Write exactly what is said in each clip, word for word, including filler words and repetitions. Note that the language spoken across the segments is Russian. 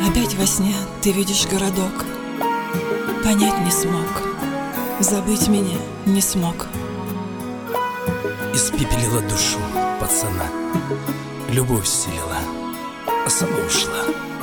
Опять во сне ты видишь городок. Понять не смог, забыть меня не смог. Испепелила душу пацана, любовь селила, а сама ушла.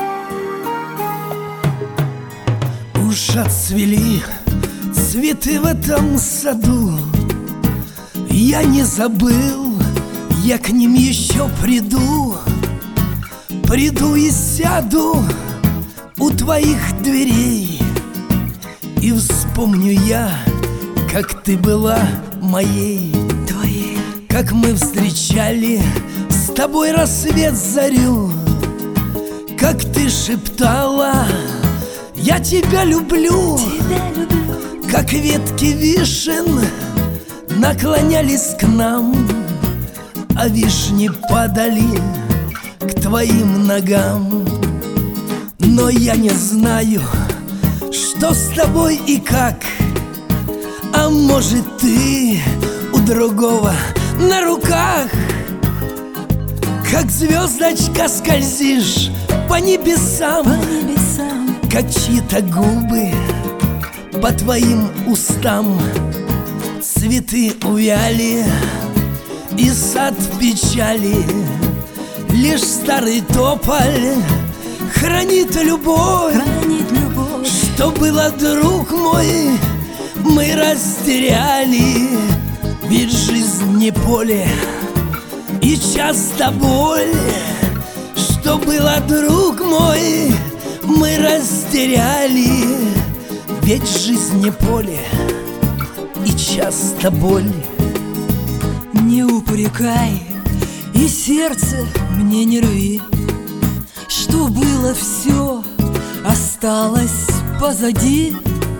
Уж отцвели цветы в этом саду, я не забыл, я к ним еще приду. Приду и сяду у твоих дверей, и вспомню я, как ты была моей, Твоей. как мы встречали с тобой рассвет зарю, как ты шептала: я тебя люблю, Тебя люблю. как ветки вишен наклонялись к нам, а вишни падали к твоим ногам. Но я не знаю, что с тобой и как. А может, ты у другого на руках, как звездочка скользишь по небесам, По небесам. как чьи-то губы по твоим устам. Цветы увяли и сад в печали, лишь старый тополь хранит любовь. Хранит любовь. Что было, друг мой, мы растеряли. Ведь жизнь не поле и часто боль. Что было, друг мой, мы растеряли. Ведь жизнь не поле и часто боль. Не упрекай и сердце мне не рви, что было все, осталось позади.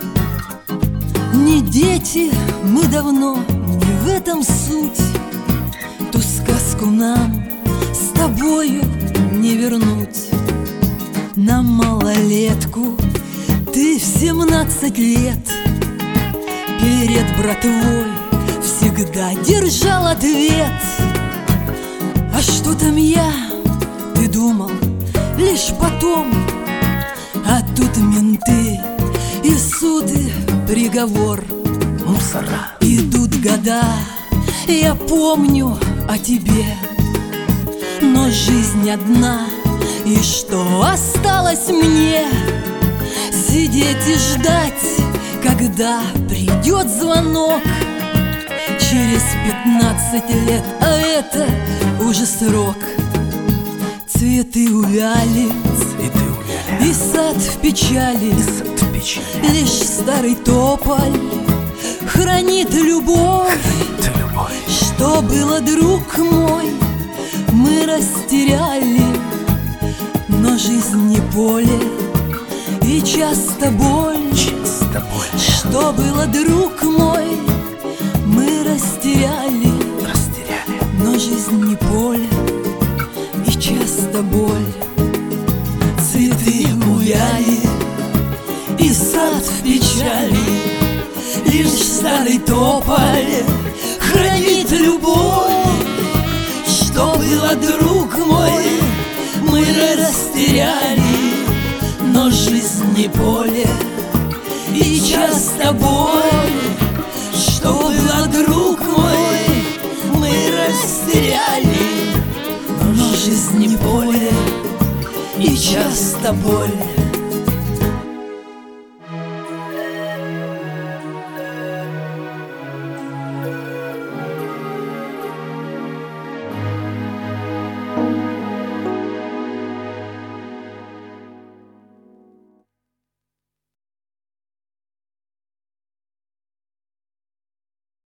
Не дети мы давно, не в этом суть. Ту сказку нам с тобою не вернуть. На малолетку ты в семнадцать лет перед братвой всегда держал ответ. А что там я, ты думал, лишь потом. А тут менты и суды, приговор. Мусора. Идут года, я помню о тебе. Но жизнь одна, и что осталось мне? Сидеть и ждать, когда придет звонок. Через пятнадцать лет, а это уже срок. Цветы увяли, Цветы увяли, и сад в печали, и сад в печали. лишь старый тополь хранит любовь. Ты любовь. Что было, друг мой, мы растеряли. Но жизнь не поле и часто боль. Часто боль. Что было, друг мой, мы растеряли. Растеряли. Но жизнь не поле и часто боль. Цветы увяли и сад в печали, лишь старый тополь хранит любовь. Что было, друг мой, мы растеряли. Но жизнь не поле и часто боль. Что было, друг мой, мы растеряли. Но жизнь не поле и часто боль.